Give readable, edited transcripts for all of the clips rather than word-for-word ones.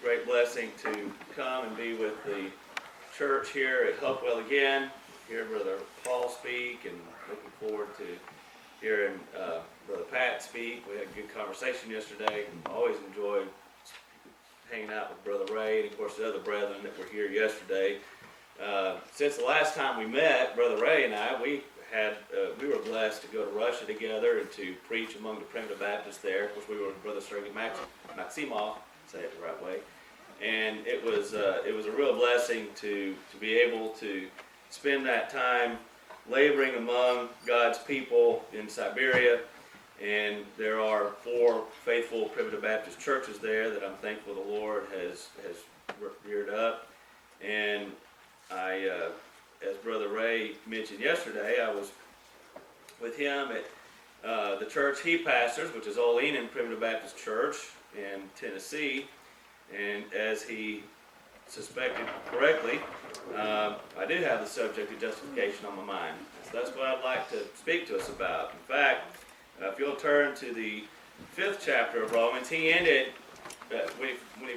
great blessing to come and be with the church here at Hopewell again. Hear Brother Paul speak, and looking forward to hearing Brother Pat speak. We had a good conversation yesterday. Always enjoyed hanging out with Brother Ray and, of course, the other brethren that were here yesterday. Since the last time we met, Brother Ray and I, we were blessed to go to Russia together and to preach among the primitive Baptists there. Of course, we were with Brother Sergei Maximov, say it the right way, and it was a real blessing to be able to spend that time laboring among God's people in Siberia. And there are 4 faithful primitive Baptist churches there that I'm thankful the Lord has reared up. And I, as Brother Ray mentioned yesterday, I was with him at the church he pastors, which is Old Enon Primitive Baptist Church in Tennessee. And as he suspected correctly, I do have the subject of justification on my mind. So that's what I'd like to speak to us about. In fact, if you'll turn to the 5th chapter of Romans, he ended, when he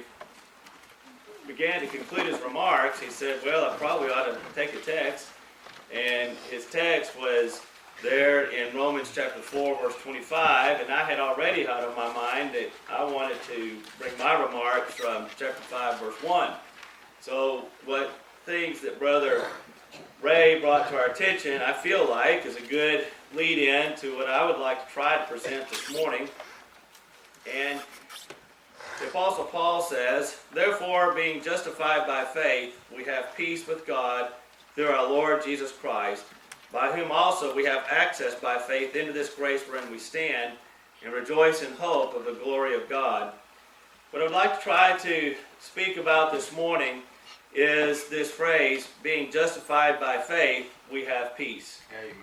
began to conclude his remarks, he said, well, I probably ought to take a text. And his text was there in Romans chapter 4, verse 25, and I had already had on my mind that I wanted to bring my remarks from chapter 5, verse 1. So what things that Brother Ray brought to our attention, I feel like, is a good lead-in to what I would like to try to present this morning. And the Apostle Paul says, therefore, being justified by faith, we have peace with God through our Lord Jesus Christ, by whom also we have access by faith into this grace wherein we stand, and rejoice in hope of the glory of God. What I would like to try to speak about this morning is this phrase, being justified by faith, we have peace. Amen.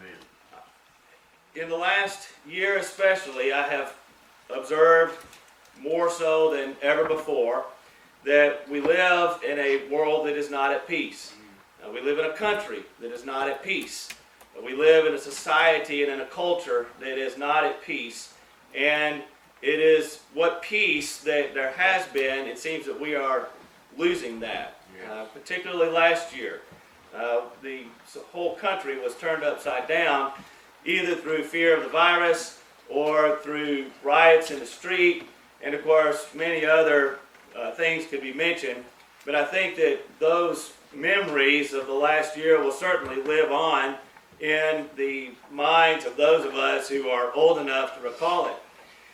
In the last year especially, I have observed more so than ever before that we live in a world that is not at peace. We live in a country that is not at peace. We live in a society and in a culture that is not at peace. And it is what peace that there has been, it seems that we are losing that. Particularly last year. The whole country was turned upside down, either through fear of the virus or through riots in the street. And of course, many other things could be mentioned. But I think that those memories of the last year will certainly live on in the minds of those of us who are old enough to recall it.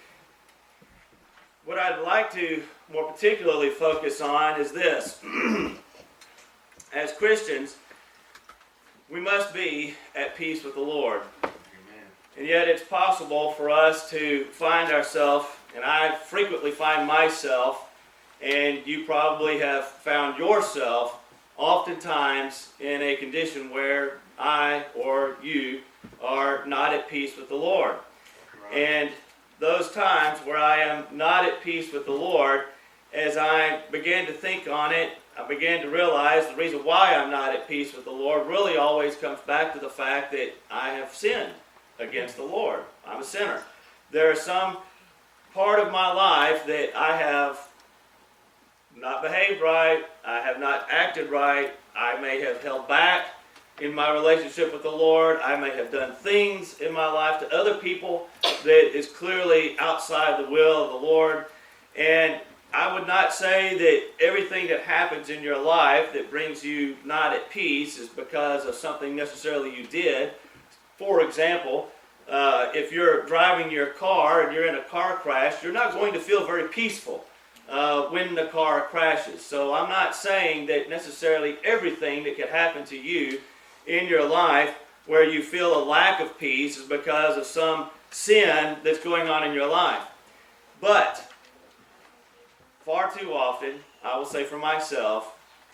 What I'd like to more particularly focus on is this. As Christians, we must be at peace with the Lord. Amen. And yet it's possible for us to find ourselves, and I frequently find myself, and you probably have found yourself, oftentimes in a condition where I or you are not at peace with the Lord. Right. And those times where I am not at peace with the Lord, as I began to think on it, I began to realize the reason why I'm not at peace with the Lord really always comes back to the fact that I have sinned against the Lord. I'm a sinner. There is some part of my life that I have not behaved right, I have not acted right, I may have held back in my relationship with the Lord, I may have done things in my life to other people that is clearly outside the will of the Lord. And I would not say that everything that happens in your life that brings you not at peace is because of something necessarily you did. For example, if you're driving your car and you're in a car crash, you're not going to feel very peaceful when the car crashes. So I'm not saying that necessarily everything that could happen to you in your life where you feel a lack of peace is because of some sin that's going on in your life. But far too often, I will say for myself,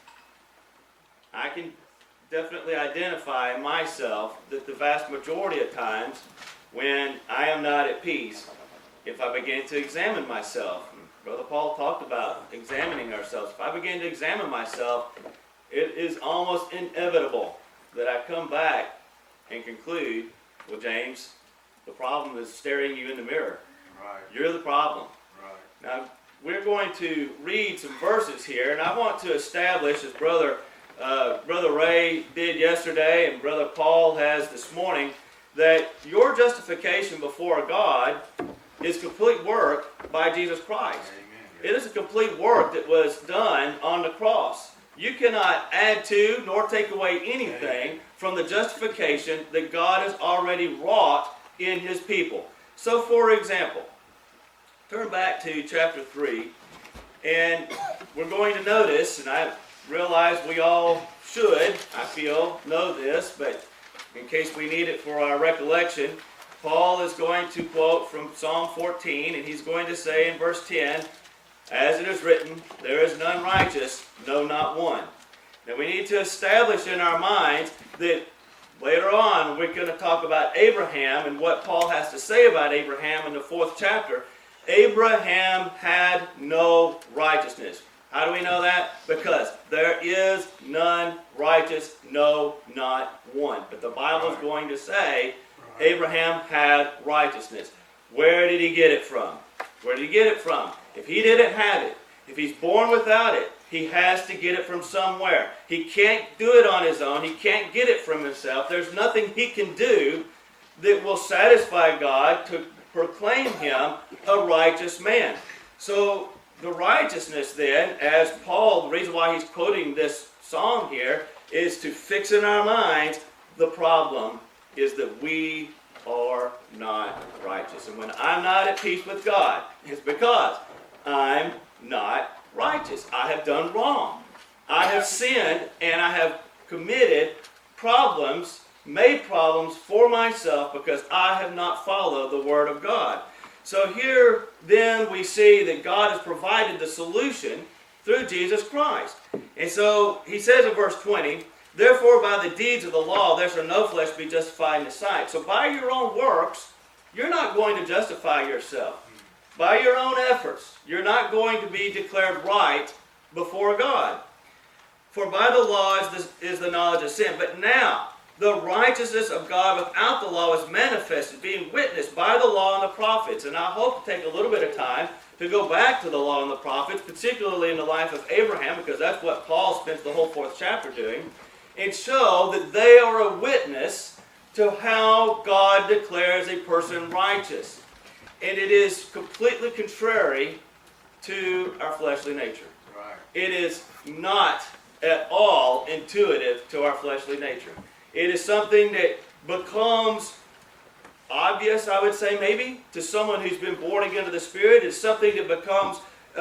I can definitely identify in myself that the vast majority of times when I am not at peace, if I begin to examine myself, Brother Paul talked about examining ourselves. If I begin to examine myself, it is almost inevitable that I come back and conclude, well, James, the problem is staring you in the mirror. Right. You're the problem. Right. Now, we're going to read some verses here, and I want to establish, as Brother Ray did yesterday and Brother Paul has this morning, that your justification before God is complete work by Jesus Christ. Amen. It is a complete work that was done on the cross. You cannot add to nor take away anything from the justification that God has already wrought in His people. So, for example, turn back to chapter 3, and we're going to notice, and I realize we all should, I feel, know this, but in case we need it for our recollection, Paul is going to quote from Psalm 14, and he's going to say in verse 10, "As it is written, there is none righteous, no, not one." Now we need to establish in our minds that later on we're going to talk about Abraham and what Paul has to say about Abraham in the 4th chapter. Abraham had no righteousness. How do we know that? Because there is none righteous, no, not one. But the Bible is going to say Abraham had righteousness. Where did he get it from? Where did he get it from? If he didn't have it, if he's born without it, he has to get it from somewhere. He can't do it on his own. He can't get it from himself. There's nothing he can do that will satisfy God to proclaim him a righteous man. So the righteousness then, as Paul, the reason why he's quoting this psalm here, is to fix in our minds the problem is that we are not righteous. And when I'm not at peace with God, it's because I'm not righteous. I have done wrong. I have sinned and I have committed problems, made problems for myself because I have not followed the Word of God. So here then we see that God has provided the solution through Jesus Christ. And so he says in verse 20, "Therefore by the deeds of the law there shall no flesh be justified in the sight." So by your own works, you're not going to justify yourself. By your own efforts, you're not going to be declared right before God. For by the law is the knowledge of sin. But now the righteousness of God without the law is manifested, being witnessed by the law and the prophets. And I hope to take a little bit of time to go back to the law and the prophets, particularly in the life of Abraham, because that's what Paul spends the whole 4th chapter doing, and show that they are a witness to how God declares a person righteous. And it is completely contrary to our fleshly nature. Right. It is not at all intuitive to our fleshly nature. It is something that becomes obvious, I would say, maybe, to someone who's been born again of the Spirit. It's something that becomes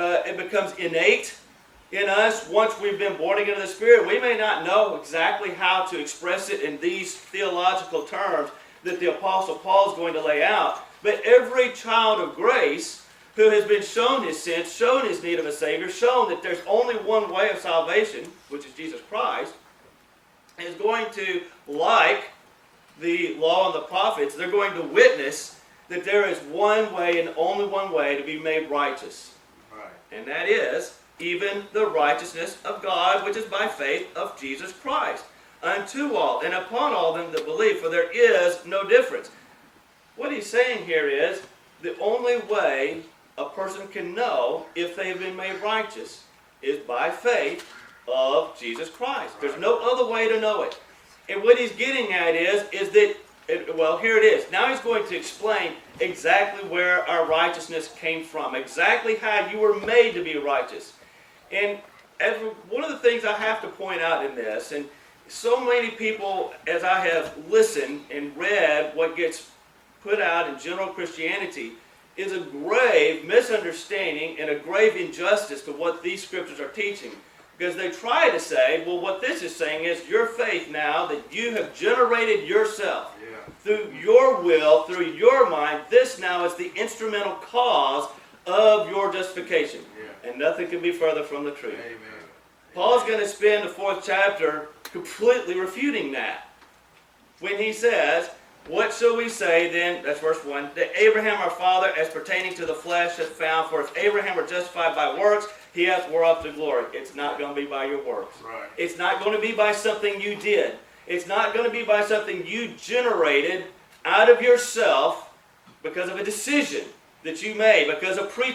innate in us once we've been born again of the Spirit. We may not know exactly how to express it in these theological terms that the Apostle Paul is going to lay out, but every child of grace who has been shown his sins, shown his need of a Savior, shown that there's only one way of salvation, which is Jesus Christ, is going to, like the law and the prophets, they're going to witness that there is one way and only one way to be made righteous. Right. And that is even the righteousness of God, which is by faith of Jesus Christ, unto all and upon all them that believe, for there is no difference. What he's saying here is the only way a person can know if they have been made righteous is by faith of Jesus Christ. There's no other way to know it. And what he's getting at is that, well, here it is. Now he's going to explain exactly where our righteousness came from, exactly how you were made to be righteous. And one of the things I have to point out in this, and so many people, as I have listened and read what gets put out in general Christianity, is a grave misunderstanding and a grave injustice to what these scriptures are teaching. Because they try to say, well, what this is saying is your faith now that you have generated yourself through your will, through your mind, this now is the instrumental cause of your justification. Yeah. And nothing can be further from the truth. Amen. Paul's going to spend the 4th chapter completely refuting that. When he says, what shall we say then, that's verse 1, that Abraham our father as pertaining to the flesh hath found, for if Abraham were justified by works, he hath whereof to glory. It's not going to be by your works. Right. It's not going to be by something you did. It's not going to be by something you generated out of yourself because of a decision that you made, because a preacher,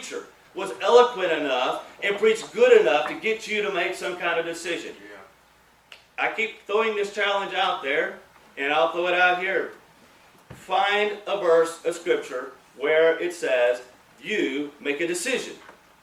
was eloquent enough and preached good enough to get you to make some kind of decision. Yeah. I keep throwing this challenge out there, and I'll throw it out here. Find a verse of Scripture where it says, you make a decision.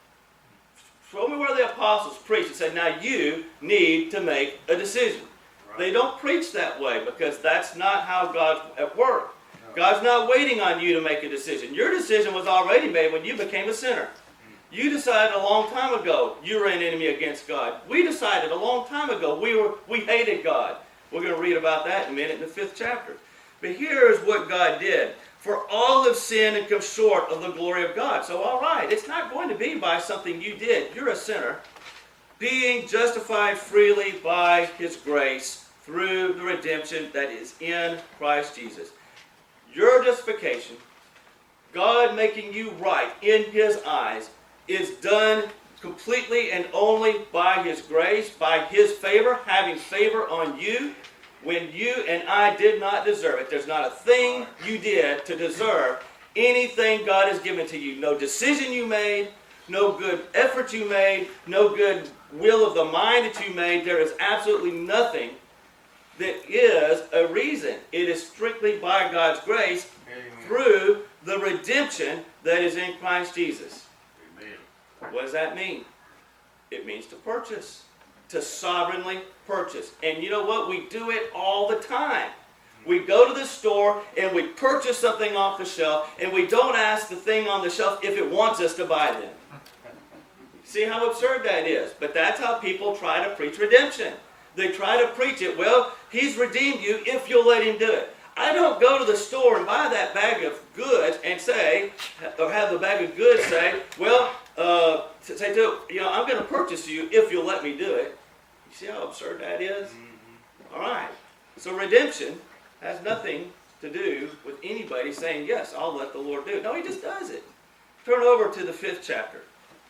Show me where the apostles preach and say, now you need to make a decision. Right. They don't preach that way because that's not how God's at work. No. God's not waiting on you to make a decision. Your decision was already made when you became a sinner. You decided a long time ago you were an enemy against God. We decided a long time ago we hated God. We're going to read about that in a minute in the 5th chapter. But here is what God did. For all have sinned and come short of the glory of God. So, all right, it's not going to be by something you did. You're a sinner. Being justified freely by His grace through the redemption that is in Christ Jesus. Your justification, God making you right in His eyes, is done completely and only by His grace, by His favor, having favor on you. When you and I did not deserve it. There's not a thing you did to deserve anything God has given to you. No decision you made, no good effort you made, no good will of the mind that you made. There is absolutely nothing that is a reason. It is strictly by God's grace through the redemption that is in Christ Jesus. Amen. What does that mean? It means to purchase. To sovereignly purchase. And you know what? We do it all the time. We go to the store and we purchase something off the shelf and we don't ask the thing on the shelf if it wants us to buy them. See how absurd that is? But that's how people try to preach redemption. They try to preach it, well, He's redeemed you if you'll let Him do it. I don't go to the store and buy that bag of goods and say, or have the bag of goods say, well, say to it, I'm going to purchase you if you'll let me do it. You see how absurd that is? Mm-hmm. All right. So redemption has nothing to do with anybody saying, yes, I'll let the Lord do it. No, He just does it. Turn over to the 5th chapter.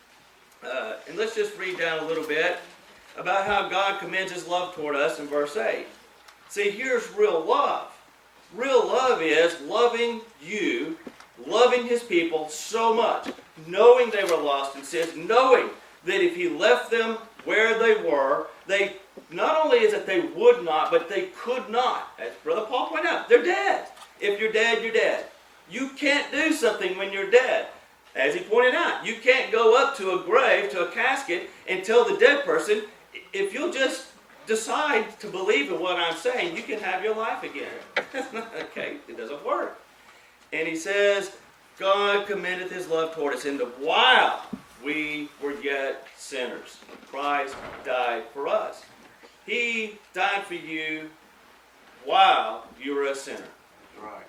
And let's just read down a little bit about how God commends His love toward us in verse 8. See, here's real love. Real love is loving you, loving His people so much, knowing they were lost in sins, knowing that if He left them where they were, they not only is it they would not, but they could not. As Brother Paul pointed out, they're dead. If you're dead, you're dead. You can't do something when you're dead. As he pointed out, you can't go up to a grave, to a casket, and tell the dead person, if you'll just decide to believe in what I'm saying, you can have your life again. Okay, it doesn't work. And he says, God commendeth His love toward us in the while we were yet sinners. Christ died for us. He died for you while you were a sinner. Right.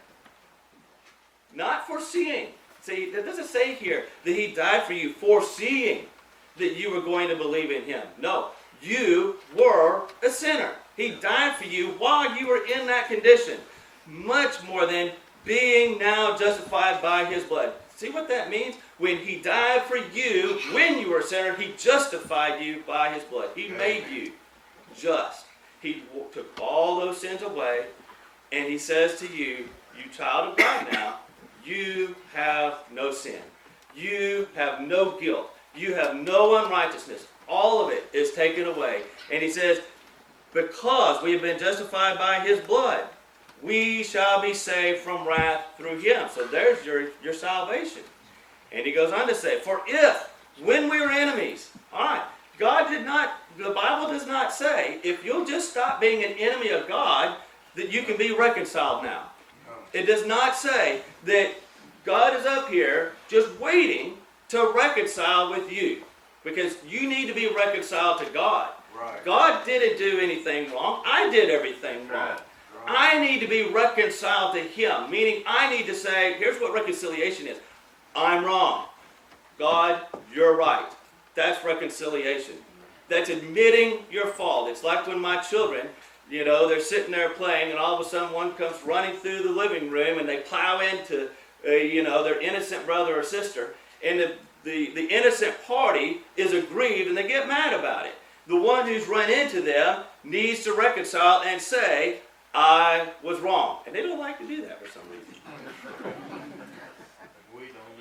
Not foreseeing. See, that doesn't say here that He died for you foreseeing that you were going to believe in Him. No, you were a sinner. He died for you while you were in that condition. Much more than being now justified by His blood. See what that means? When He died for you, when you were a sinner, He justified you by His blood. He made you just. He took all those sins away, and He says to you, you child of God now, you have no sin. You have no guilt. You have no unrighteousness. All of it is taken away. And He says, because we have been justified by His blood, we shall be saved from wrath through Him. So there's your salvation. And he goes on to say, for if, when we were enemies, all right, the Bible does not say, if you'll just stop being an enemy of God, that you can be reconciled now. It does not say that God is up here just waiting to reconcile with you. Because you need to be reconciled to God. Right. God didn't do anything wrong. I did everything wrong. Right. I need to be reconciled to Him. Meaning I need to say, here's what reconciliation is. I'm wrong. God, you're right. That's reconciliation. That's admitting your fault. It's like when my children, they're sitting there playing and all of a sudden one comes running through the living room and they plow into, their innocent brother or sister. And the innocent party is aggrieved and they get mad about it. The one who's run into them needs to reconcile and say, I was wrong. And they don't like to do that for some reason. We don't either. And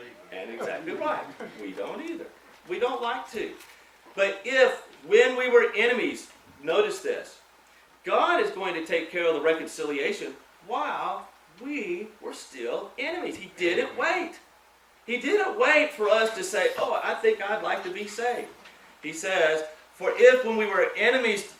And exactly right. We don't either. We don't like to. But when we were enemies, notice this, God is going to take care of the reconciliation while we were still enemies. He didn't wait. He didn't wait for us to say, oh, I think I'd like to be saved. He says, for if when we were enemies,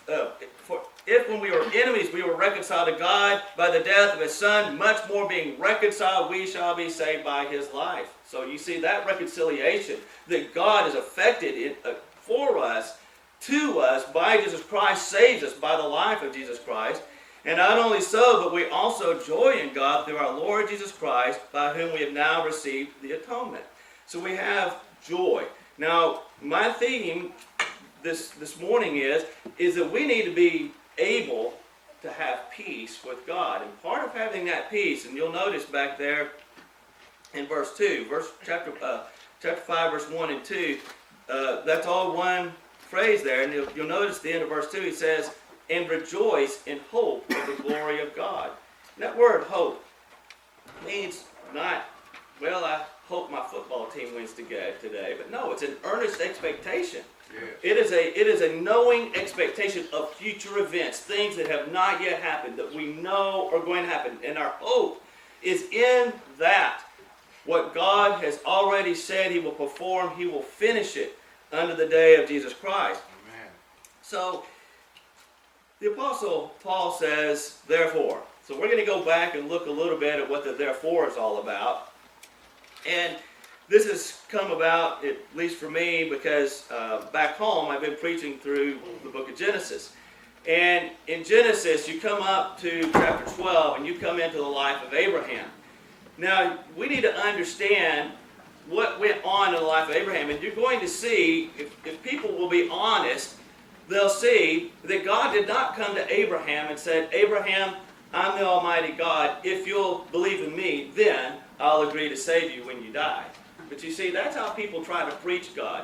we were reconciled to God by the death of His Son, much more being reconciled, we shall be saved by His life. So you see that reconciliation that God has effected for us, to us, by Jesus Christ, saves us by the life of Jesus Christ. And not only so, but we also joy in God through our Lord Jesus Christ, by whom we have now received the atonement. So we have joy. Now, my theme this morning is that we need to be able to have peace with God. And part of having that peace, and you'll notice back there in verse 2, chapter 5, verse 1 and 2, that's all one phrase there. And you'll notice the end of verse 2, he says, and rejoice in hope of the glory of God. And that word hope means not, well, I hope my football team wins today, but no, it's an earnest expectation. Yeah. It is a knowing expectation of future events, things that have not yet happened, that we know are going to happen. And our hope is in that. What God has already said He will perform, He will finish it unto the day of Jesus Christ. Amen. So, the Apostle Paul says, therefore. So we're going to go back and look a little bit at what the therefore is all about. And this has come about, at least for me, because back home I've been preaching through the book of Genesis. And in Genesis, you come up to chapter 12 and you come into the life of Abraham. Now, we need to understand what went on in the life of Abraham. And you're going to see, if people will be honest, they'll see that God did not come to Abraham and said, Abraham, I'm the Almighty God. If you'll believe in me, then I'll agree to save you when you die. But you see, that's how people try to preach God.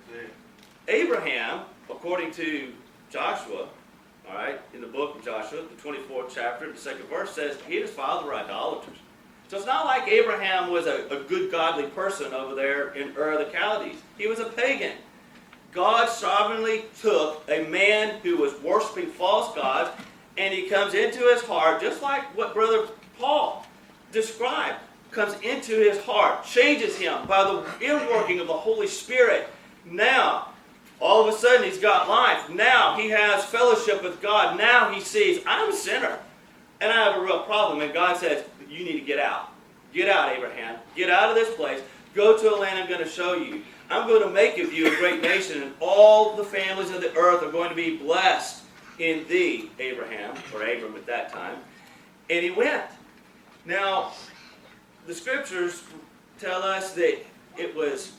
Abraham, according to Joshua, all right, in the book of Joshua, the 24th chapter, the 2nd verse says, he and his father were idolaters. So it's not like Abraham was a good, godly person over there in Ur of the Chaldees. He was a pagan. God sovereignly took a man who was worshiping false gods, and He comes into his heart, just like what Brother Paul described, comes into his heart, changes him by the inworking of the Holy Spirit. Now, all of a sudden, he's got life. Now, he has fellowship with God. Now, he sees, I'm a sinner, and I have a real problem. And God says, you need to get out. Get out, Abraham. Get out of this place. Go to a land I'm going to show you. I'm going to make of you a great nation, and all the families of the earth are going to be blessed in thee, Abraham, or Abram at that time. And he went. Now, the scriptures tell us that it was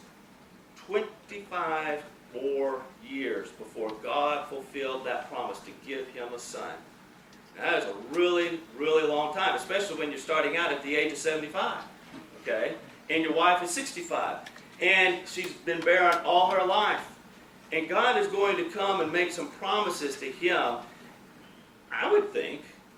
25 more years before God fulfilled that promise to give him a son. Now, that is a really, really long time, especially when you're starting out at the age of 75. Okay? And your wife is 65. And she's been barren all her life. And God is going to come and make some promises to him. I would think,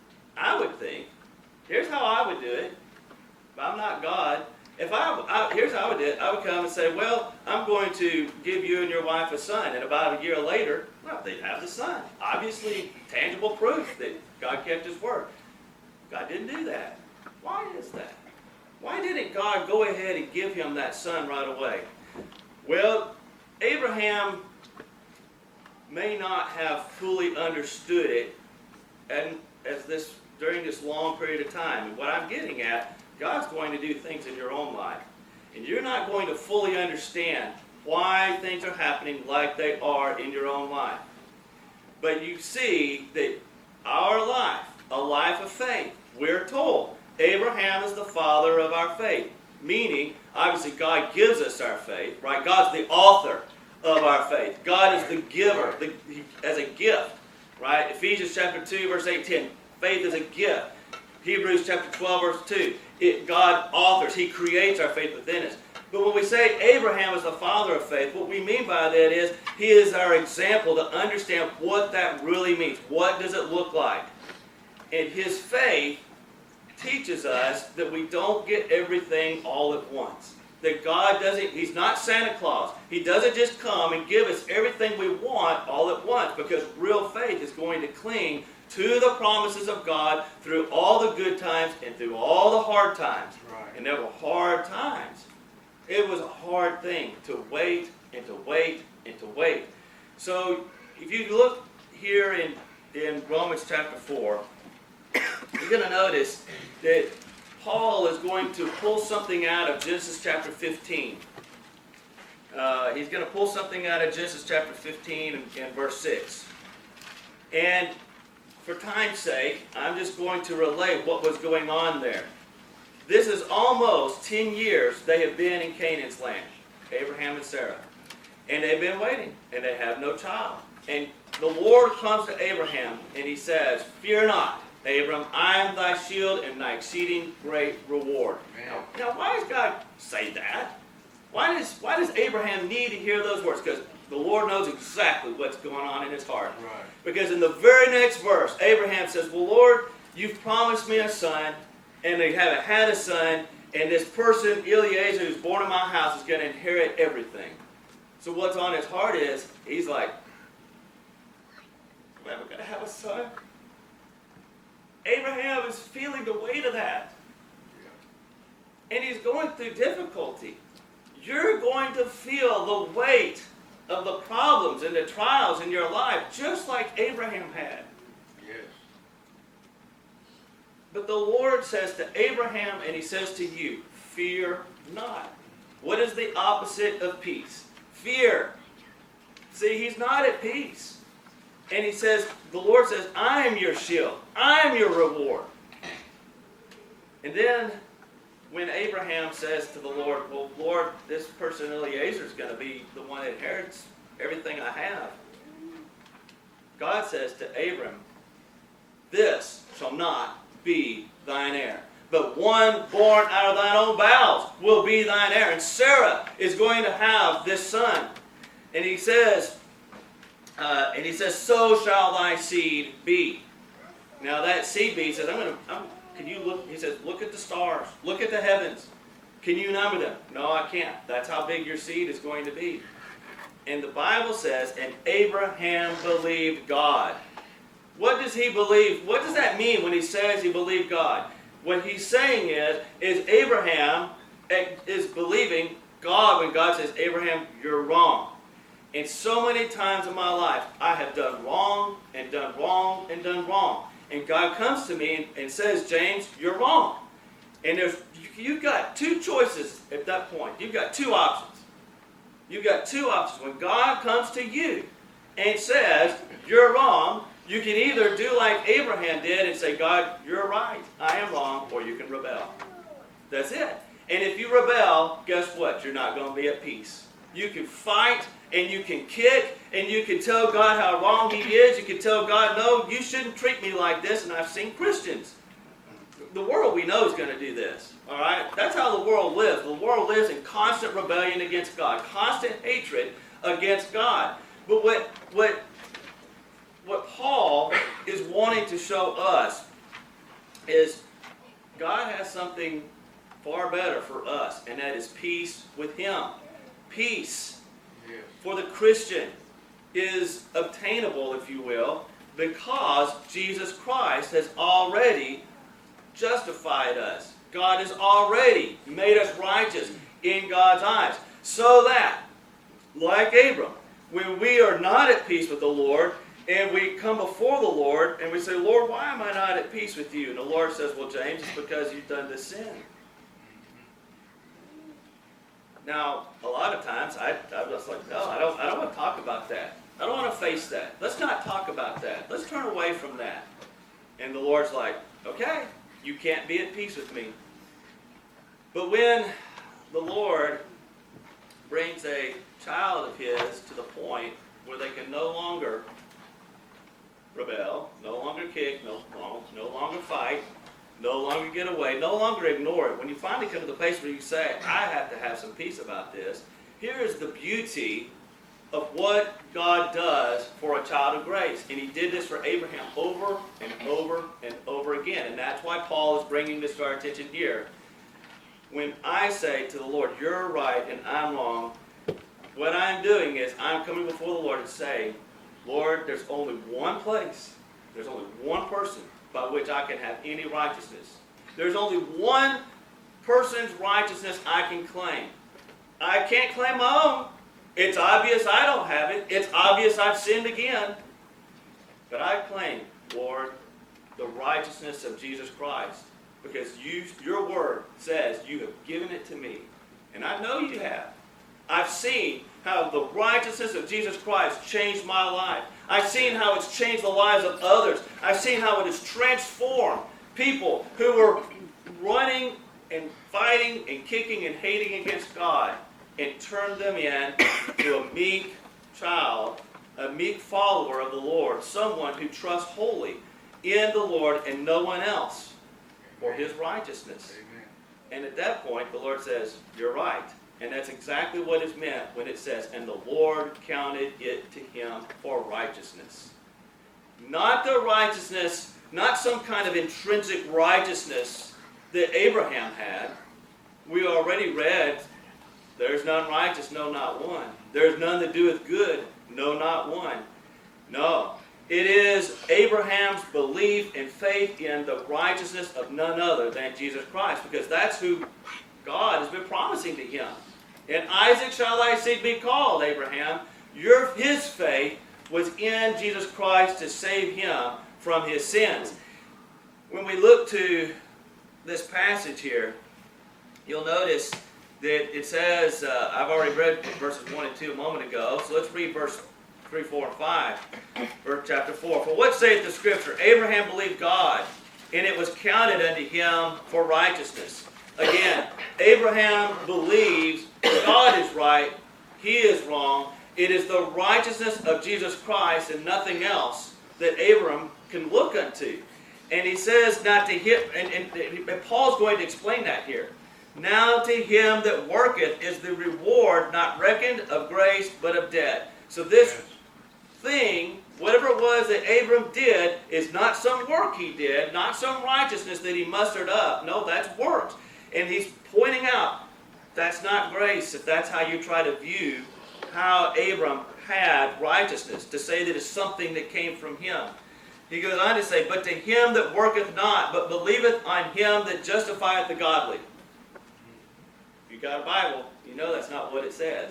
here's how I would do it. If I'm not God, here's how I would do it. I would come and say, well, I'm going to give you and your wife a son. And about a year later, well, they'd have the son. Obviously, tangible proof that God kept His word. God didn't do that. Why is that? Why didn't God go ahead and give him that son right away? Well, Abraham may not have fully understood it during this long period of time. And what I'm getting at, God's going to do things in your own life. And you're not going to fully understand why things are happening like they are in your own life. But you see that our life, a life of faith, we're told, Abraham is the father of our faith. Meaning, obviously, God gives us our faith, right? God's the author of our faith. God is the giver, as a gift, right? Ephesians chapter 2, verse 8-10. Faith is a gift. Hebrews chapter 12, verse 2. God authors, He creates our faith within us. But when we say Abraham is the father of faith, what we mean by that is he is our example to understand what that really means. What does it look like? And his faith teaches us that we don't get everything all at once. that God doesn't, He's not Santa Claus. He doesn't just come and give us everything we want all at once, because real faith is going to cling to the promises of God through all the good times and through all the hard times. Right. And there were hard times. It was a hard thing to wait and to wait and to wait. So if you look here in Romans chapter 4, you're going to notice that Paul is going to pull something out of Genesis chapter 15. He's going to pull something out of Genesis chapter 15 and verse 6. And for time's sake, I'm just going to relate what was going on there. This is almost 10 years they have been in Canaan's land, Abraham and Sarah. And they've been waiting, and they have no child. And the Lord comes to Abraham, and He says, "Fear not, Abram, I am thy shield and thy exceeding great reward." Now, why does God say that? Why does Abraham need to hear those words? Because the Lord knows exactly what's going on in his heart. Right. Because in the very next verse, Abraham says, "Well, Lord, you've promised me a son, and they haven't had a son, and this person, Eliezer, who's born in my house, is going to inherit everything." So what's on his heart is, he's like, "Am I ever going to have a son?" Abraham is feeling the weight of that. And he's going through difficulty. You're going to feel the weight of the problems and the trials in your life, just like Abraham had. Yes. But the Lord says to Abraham, and He says to you, "Fear not." What is the opposite of peace? Fear. See, he's not at peace. And He says, the Lord says, "I am your shield. I am your reward." And then when Abraham says to the Lord, "Well, Lord, this person Eliezer is going to be the one that inherits everything I have," God says to Abram, "This shall not be thine heir, but one born out of thine own bowels will be thine heir." And Sarah is going to have this son. And he says, "So shall thy seed be." Now that seed be, he says, can you look? He says, "Look at the stars. Look at the heavens. Can you number them?" "No, I can't." "That's how big your seed is going to be." And the Bible says, "And Abraham believed God." What does he believe? What does that mean when he says he believed God? What he's saying is Abraham is believing God when God says, "Abraham, you're wrong." And so many times in my life, I have done wrong and done wrong and done wrong. And God comes to me and says, "James, you're wrong." And you've got two choices at that point. You've got two options. You've got two options. When God comes to you and says, "You're wrong," you can either do like Abraham did and say, "God, you're right. I am wrong," or you can rebel. That's it. And if you rebel, guess what? You're not going to be at peace. You can fight and you can kick and you can tell God how wrong He is. You can tell God, "No, you shouldn't treat me like this." And I've seen Christians. The world we know is going to do this. All right? That's how the world lives. The world lives in constant rebellion against God, constant hatred against God. But what Paul is wanting to show us is God has something far better for us, and that is peace with Him. Peace for the Christian is obtainable, if you will, because Jesus Christ has already justified us. God has already made us righteous in God's eyes. So that, like Abram, when we are not at peace with the Lord, and we come before the Lord, and we say, "Lord, why am I not at peace with you?" And the Lord says, "Well, James, it's because you've done this sin." Now, a lot of times, I'm just like, "No, I don't want to talk about that. I don't want to face that. Let's not talk about that. Let's turn away from that." And the Lord's like, "Okay, you can't be at peace with me." But when the Lord brings a child of His to the point where they can no longer rebel, no longer kick, no longer fight, no longer get away, no longer ignore it. When you finally come to the place where you say, "I have to have some peace about this," here is the beauty of what God does for a child of grace. And He did this for Abraham over and over and over again. And that's why Paul is bringing this to our attention here. when I say to the Lord, you're right and I'm wrong, what I'm doing is I'm coming before the Lord and saying, Lord, there's only one place, there's only one person by which I can have any righteousness. There's only one person's righteousness I can claim. I can't claim my own. It's obvious I don't have it. It's obvious I've sinned again. But I claim, Lord, the righteousness of Jesus Christ, because your word says you have given it to me. And I know you have. I've seen how the righteousness of Jesus Christ changed my life. I've seen how it's changed the lives of others. I've seen how it has transformed people who were running and fighting and kicking and hating against God and turned them in to a meek child, a meek follower of the Lord, someone who trusts wholly in the Lord and no one else for his righteousness. Amen. And at that point, the Lord says, you're right. And that's exactly what is meant when it says, and the Lord counted it to him for righteousness. Not the righteousness, not some kind of intrinsic righteousness that Abraham had. We already read, there's none righteous, no, not one. There's none that doeth good, no, not one. No. It is Abraham's belief and faith in the righteousness of none other than Jesus Christ, because that's who God has been promising to him. In Isaac shall thy seed be called, Abraham. His faith was in Jesus Christ to save him from his sins. When we look to this passage here, you'll notice that it says, I've already read verses 1 and 2 a moment ago, so let's read verse 3, 4, and 5. Verse chapter 4. For what saith the Scripture? Abraham believed God, and it was counted unto him for righteousness. Again, Abraham believes God is right, he is wrong. It is the righteousness of Jesus Christ and nothing else that Abraham can look unto. And he says, not to him, and Paul's going to explain that here. Now to him that worketh is the reward not reckoned of grace, but of debt. So this thing, whatever it was that Abram did, is not some work he did, not some righteousness that he mustered up. No, that's works. And he's pointing out, that's not grace, if that's how you try to view how Abram had righteousness, to say that it's something that came from him. He goes on to say, but to him that worketh not, but believeth on him that justifieth the godly. If you got a Bible, you know that's not what it says.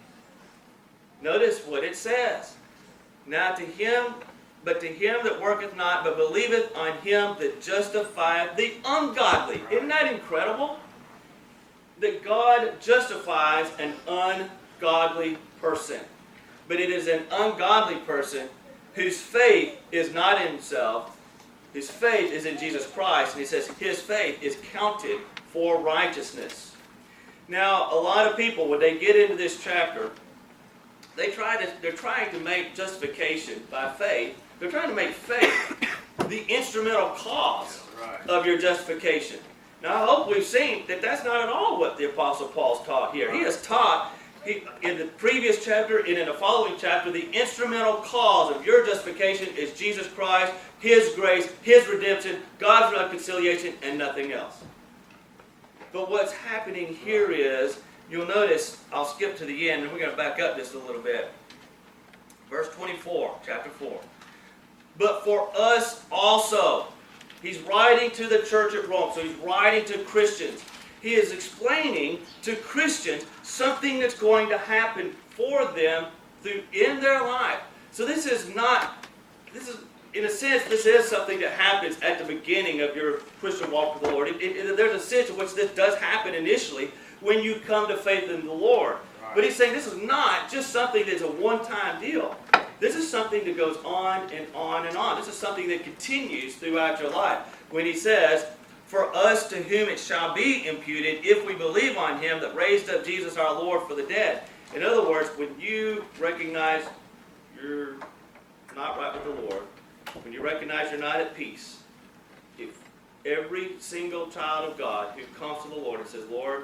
Notice what it says. Now to him, but to him that worketh not, but believeth on him that justifieth the ungodly. Isn't that incredible? That God justifies an ungodly person. But it is an ungodly person whose faith is not in himself. His faith is in Jesus Christ. And he says his faith is counted for righteousness. Now, a lot of people, when they get into this chapter, they're trying to make justification by faith. They're trying to make faith the instrumental cause of your justification. Now, I hope we've seen that that's not at all what the Apostle Paul's taught here. He has taught in the previous chapter and in the following chapter, the instrumental cause of your justification is Jesus Christ, his grace, his redemption, God's reconciliation, and nothing else. But what's happening here is, you'll notice, I'll skip to the end, and we're going to back up just a little bit. Verse 24, chapter 4. But for us also, he's writing to the church at Rome, so he's writing to Christians. He is explaining to Christians something that's going to happen for them in their life. So this is, in a sense, this is something that happens at the beginning of your Christian walk with the Lord. There's a sense in which this does happen initially when you come to faith in the Lord. Right. But he's saying this is not just something that's a one-time deal. This is something that goes on and on and on. This is something that continues throughout your life. When he says, for us to whom it shall be imputed, if we believe on him that raised up Jesus our Lord for the dead. In other words, when you recognize you're not right with the Lord, when you recognize you're not at peace, if every single child of God who comes to the Lord and says, Lord,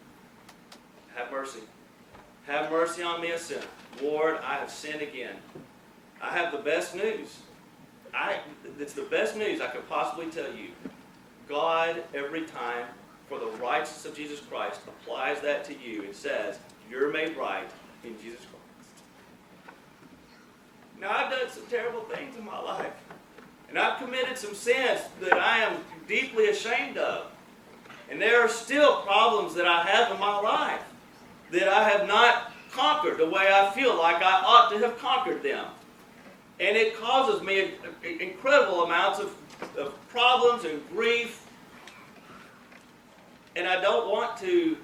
have mercy. Have mercy on me, a sinner. Lord, I have sinned again. I have the best news. It's the best news I could possibly tell you. God, every time, for the righteousness of Jesus Christ applies that to you and says, you're made right in Jesus Christ. Now, I've done some terrible things in my life. And I've committed some sins that I am deeply ashamed of. And there are still problems that I have in my life that I have not conquered the way I feel like I ought to have conquered them. And it causes me incredible amounts of problems and grief. And I don't want to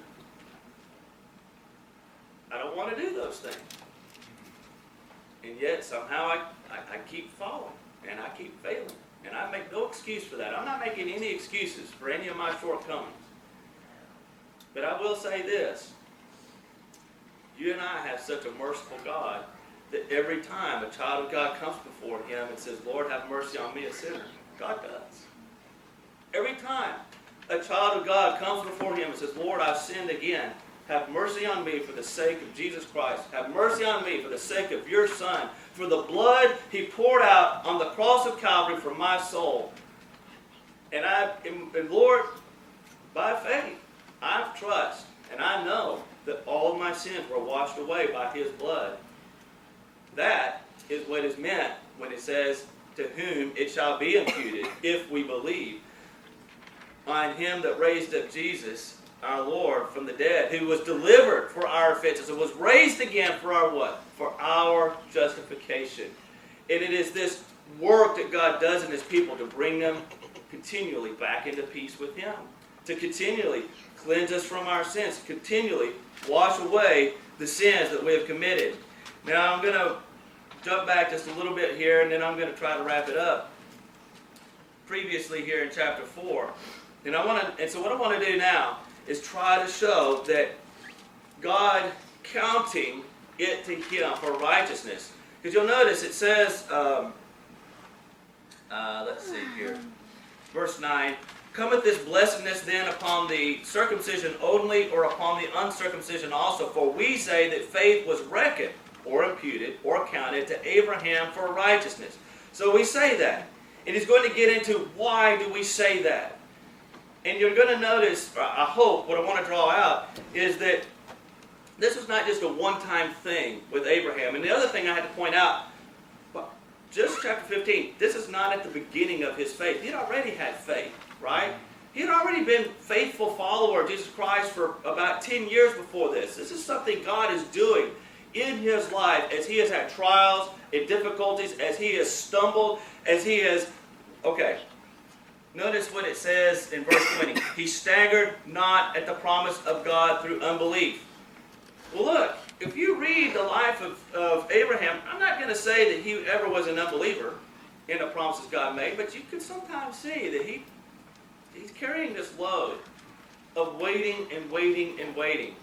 do those things. And yet somehow I keep falling and I keep failing. And I make no excuse for that. I'm not making any excuses for any of my shortcomings. But I will say this. You and I have such a merciful God that every time a child of God comes before Him and says, Lord, have mercy on me, a sinner, God does. Every time a child of God comes before Him and says, Lord, I've sinned again, have mercy on me for the sake of Jesus Christ. Have mercy on me for the sake of your Son, for the blood He poured out on the cross of Calvary for my soul. And Lord, by faith, I trust and I know that all of my sins were washed away by His blood. That is what is meant when it says, to whom it shall be imputed, if we believe on Him that raised up Jesus, our Lord, from the dead, who was delivered for our offenses and was raised again for our what? For our justification. And it is this work that God does in His people to bring them continually back into peace with Him. To continually cleanse us from our sins. Continually wash away the sins that we have committed. Now I'm going to jump back just a little bit here, and then I'm going to try to wrap it up. Previously here in chapter 4. So what I want to do now is try to show that God counting it to Him for righteousness. Because you'll notice it says, let's see here, verse 9, cometh this blessedness then upon the circumcision only, or upon the uncircumcision also? For we say that faith was reckoned, or imputed, or counted to Abraham for righteousness. So we say that. And he's going to get into why do we say that. And you're going to notice, I hope, what I want to draw out is that this was not just a one-time thing with Abraham. And the other thing I had to point out, just chapter 15, this is not at the beginning of his faith. He had already had faith, right? He had already been faithful follower of Jesus Christ for about 10 years before this. This is something God is doing in his life as he has had trials and difficulties, as he has stumbled, as he has... Okay. Notice what it says in verse 20. He staggered not at the promise of God through unbelief. Well, look, if you read the life of Abraham, I'm not going to say that he ever was an unbeliever in the promises God made, but you can sometimes see that he's carrying this load of waiting and waiting and waiting.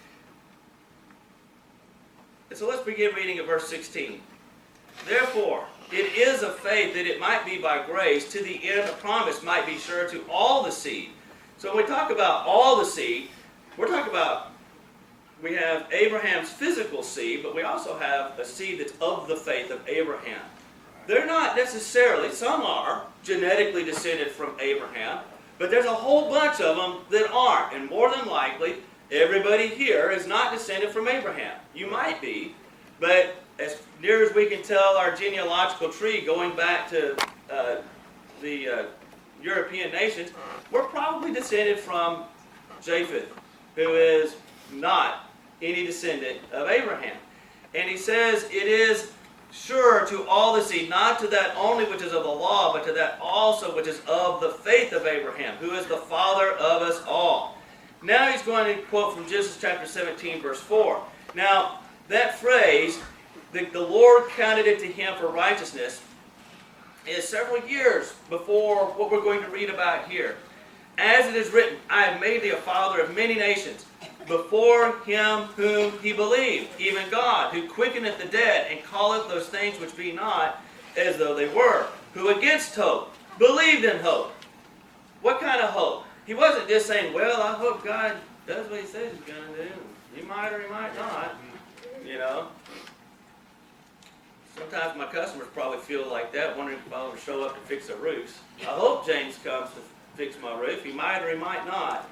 And so let's begin reading at verse 16. Therefore, it is of faith that it might be by grace, to the end the promise might be sure to all the seed. So when we talk about all the seed, we're talking about, we have Abraham's physical seed, but we also have a seed that's of the faith of Abraham. They're not necessarily, some are genetically descended from Abraham, but there's a whole bunch of them that aren't. And more than likely, everybody here is not descended from Abraham. You might be, but as near as we can tell our genealogical tree going back to the European nations, we're probably descended from Japheth, who is not any descendant of Abraham. And he says, it is sure to all the seed, not to that only which is of the law, but to that also which is of the faith of Abraham, who is the father of us all. Now he's going to quote from Genesis chapter 17, verse 4. Now, that phrase, the Lord counted it to him for righteousness, is several years before what we're going to read about here. As it is written, I have made thee a father of many nations, before him whom he believed, even God, who quickeneth the dead, and calleth those things which be not as though they were, who against hope believed in hope. What kind of hope? He wasn't just saying, well, I hope God does what he says he's going to do. He might or he might not, you know. Sometimes my customers probably feel like that, wondering if I'll ever show up to fix their roofs. I hope James comes to fix my roof. He might or he might not.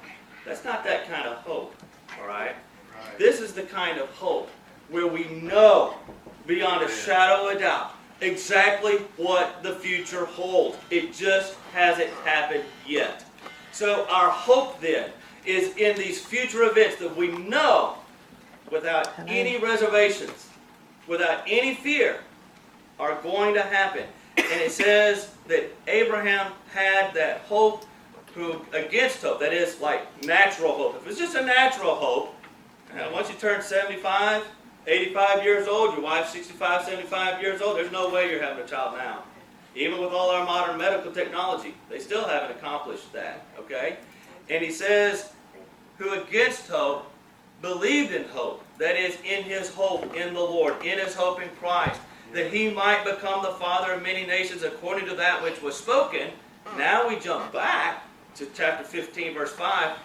That's not that kind of hope, all right? Right. This is the kind of hope where we know beyond a shadow of a doubt exactly what the future holds. It just hasn't happened yet. So our hope then is in these future events that we know without any reservations, without any fear, are going to happen. And it says that Abraham had that hope against hope. That is like natural hope. If it's just a natural hope, once you turn 75, 85 years old, your wife's 65, 75 years old, there's no way you're having a child now. Even with all our modern medical technology, they still haven't accomplished that, okay? And he says, who against hope believed in hope, that is, in his hope in the Lord, in his hope in Christ, that he might become the father of many nations according to that which was spoken. Now we jump back to chapter 15, verse 5.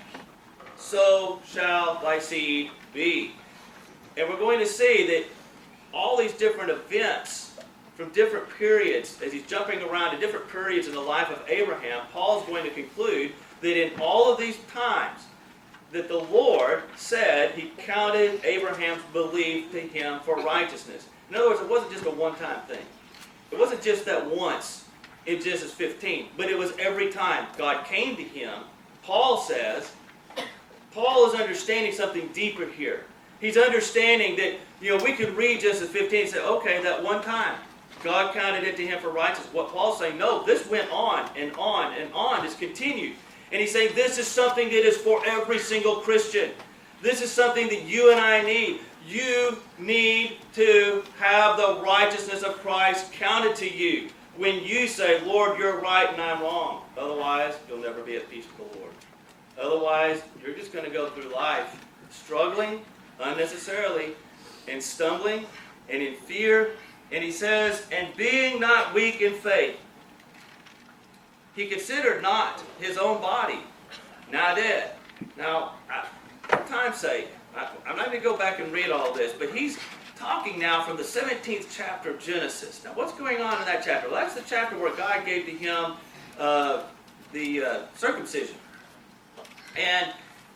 So shall thy seed be. And we're going to see that all these different events from different periods, as he's jumping around to different periods in the life of Abraham, Paul's going to conclude that in all of these times, that the Lord said he counted Abraham's belief to him for righteousness. In other words, it wasn't just a one-time thing. It wasn't just that once in Genesis 15, but it was every time God came to him. Paul says, Paul is understanding something deeper here. He's understanding that, we could read Genesis 15 and say, okay, that one time, God counted it to him for righteousness. What Paul's saying, no, this went on and on and on. It's continued. And he's saying this is something that is for every single Christian. This is something that you and I need. You need to have the righteousness of Christ counted to you when you say, Lord, you're right and I'm wrong. Otherwise, you'll never be at peace with the Lord. Otherwise, you're just going to go through life struggling unnecessarily and stumbling and in fear. And he says, and being not weak in faith, he considered not his own body now dead. Now, for time's sake, I'm not going to go back and read all this, but he's talking now from the 17th chapter of Genesis. Now, what's going on in that chapter? Well, that's the chapter where God gave to him the circumcision. And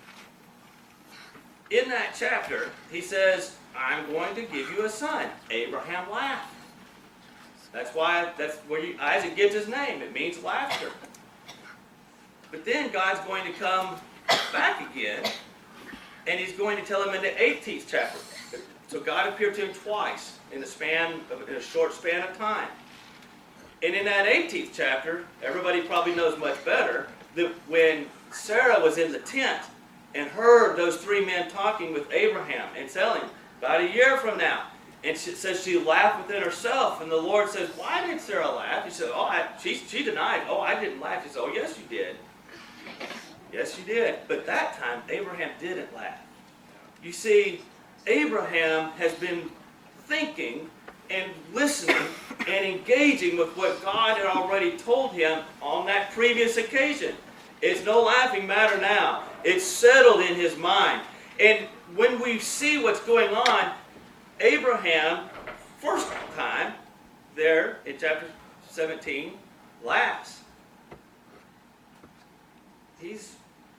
in that chapter, he says, I'm going to give you a son. Abraham laughed. That's where Isaac gets his name. It means laughter. But then God's going to come back again, and he's going to tell him in the 18th chapter. So God appeared to him twice in a short span of time. And in that 18th chapter, everybody probably knows much better that when Sarah was in the tent and heard those three men talking with Abraham and telling him, about a year from now, and she says she laughed within herself, and the Lord says, why did Sarah laugh? He said, she denied, I didn't laugh. She said, yes, you did. Yes, you did. But that time, Abraham didn't laugh. You see, Abraham has been thinking and listening and engaging with what God had already told him on that previous occasion. It's no laughing matter now. It's settled in his mind. And when we see what's going on, Abraham, first time, there in chapter 17, laughs. He's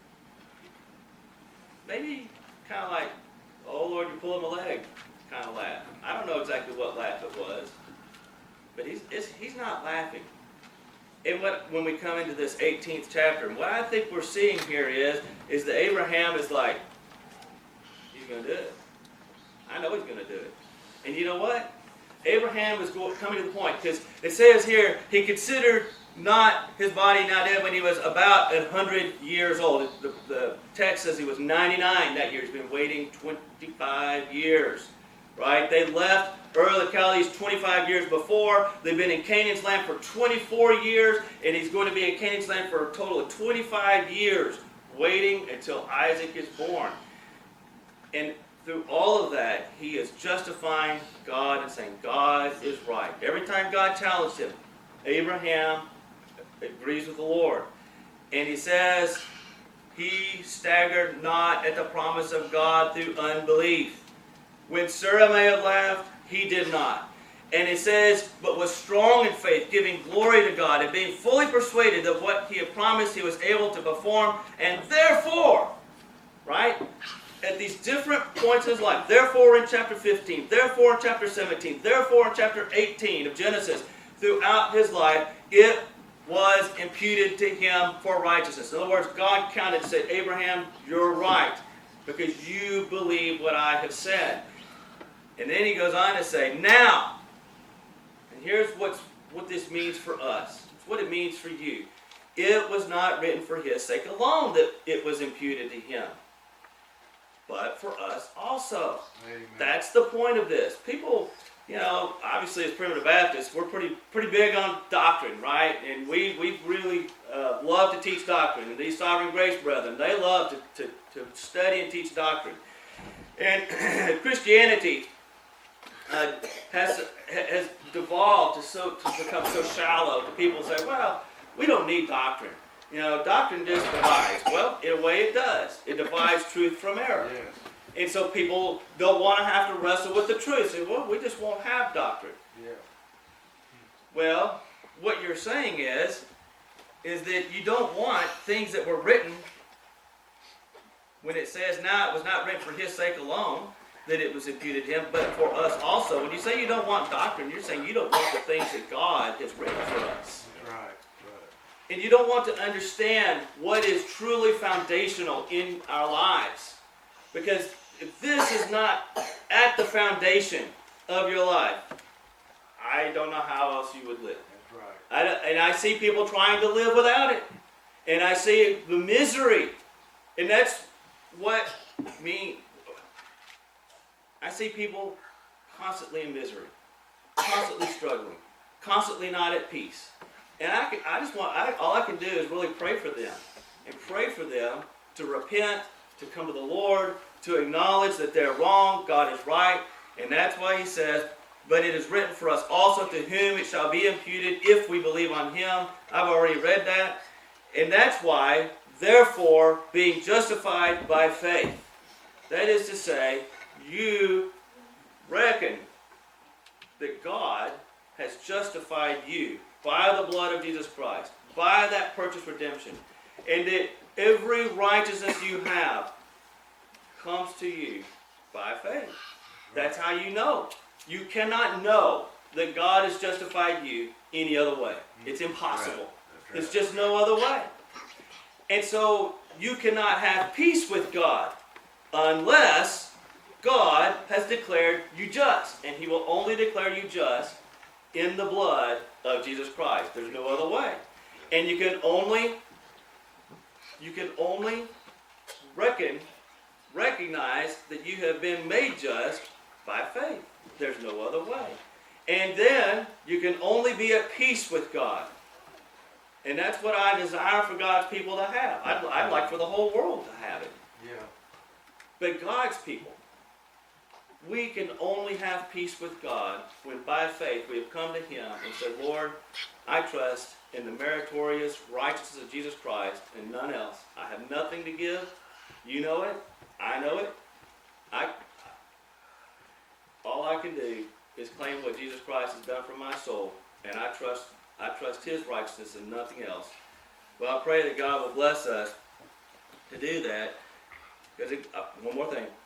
maybe kind of like, oh Lord, you're pulling my leg, kind of laugh. I don't know exactly what laugh it was, but he's not laughing. And when we come into this 18th chapter, what I think we're seeing here is that Abraham is like, he's going to do it. I know he's going to do it. And you know what? Abraham is coming to the point, because it says here, he considered not his body now dead when he was about 100 years old. The text says he was 99 that year. He's been waiting 25 years. Right? They left Ur of the Chaldees 25 years before. They've been in Canaan's land for 24 years, and he's going to be in Canaan's land for a total of 25 years, waiting until Isaac is born. And through all of that, he is justifying God and saying, God is right. Every time God challenged him, Abraham agrees with the Lord. And he says, he staggered not at the promise of God through unbelief. When Sarah may have laughed, he did not. And it says, but was strong in faith, giving glory to God, and being fully persuaded that what he had promised he was able to perform, and therefore right? At these different points in his life. Therefore in chapter 15, therefore in chapter 17, therefore in chapter 18 of Genesis, throughout his life, it was imputed to him for righteousness. In other words, God counted and said, Abraham, you're right, because you believe what I have said. And then he goes on to say, now, and here's what this means for us. It's what it means for you. It was not written for his sake alone that it was imputed to him, but for us also. Amen. That's the point of this. People, obviously as Primitive Baptists, we're pretty big on doctrine, right? And we really love to teach doctrine. And these Sovereign Grace brethren, they love to study and teach doctrine. And Christianity has devolved to become so shallow that people say, well, we don't need doctrine. Doctrine just divides. Well, in a way it does. It divides truth from error. Yes. And so people don't want to have to wrestle with the truth. Say, well, we just won't have doctrine. Yeah. Well, what you're saying is that you don't want things that were written when it says now it was not written for his sake alone that it was imputed to him, but for us also. When you say you don't want doctrine, you're saying you don't want the things that God has written for us. Right. And you don't want to understand what is truly foundational in our lives. Because if this is not at the foundation of your life, I don't know how else you would live. That's right. And I see people trying to live without it. And I see the misery. And that's what I see people constantly in misery, constantly struggling, constantly not at peace. And all I can do is really pray for them, and pray for them to repent, to come to the Lord, to acknowledge that they're wrong, God is right, and that's why he says, but it is written for us also to whom it shall be imputed if we believe on him. I've already read that. And that's why, therefore, being justified by faith. That is to say, you reckon that God has justified you by the blood of Jesus Christ, by that purchase redemption, and that every righteousness you have comes to you by faith. That's how you know. You cannot know that God has justified you any other way. It's impossible. There's just no other way. And so you cannot have peace with God unless God has declared you just. And he will only declare you just in the blood of Jesus Christ. There's no other way. And you can only recognize that you have been made just by faith. There's no other way. And then you can only be at peace with God. And that's what I desire for God's people to have. I'd like for the whole world to have it. Yeah. But God's people, we can only have peace with God when by faith we have come to him and said, Lord, I trust in the meritorious righteousness of Jesus Christ and none else. I have nothing to give. You know it. I know it. All I can do is claim what Jesus Christ has done for my soul, and I trust his righteousness and nothing else. Well, I pray that God will bless us to do that. Because one more thing.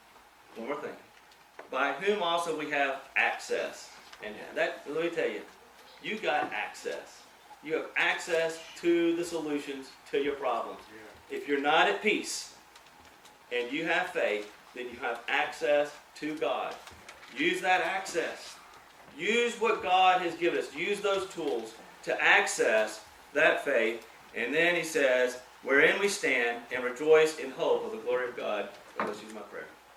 By whom also we have access. And that, let me tell you, you got access. You have access to the solutions to your problems. Yeah. If you're not at peace and you have faith, then you have access to God. Use that access. Use what God has given us. Use those tools to access that faith. And then he says, wherein we stand and rejoice in hope of the glory of God. God bless you, my prayer.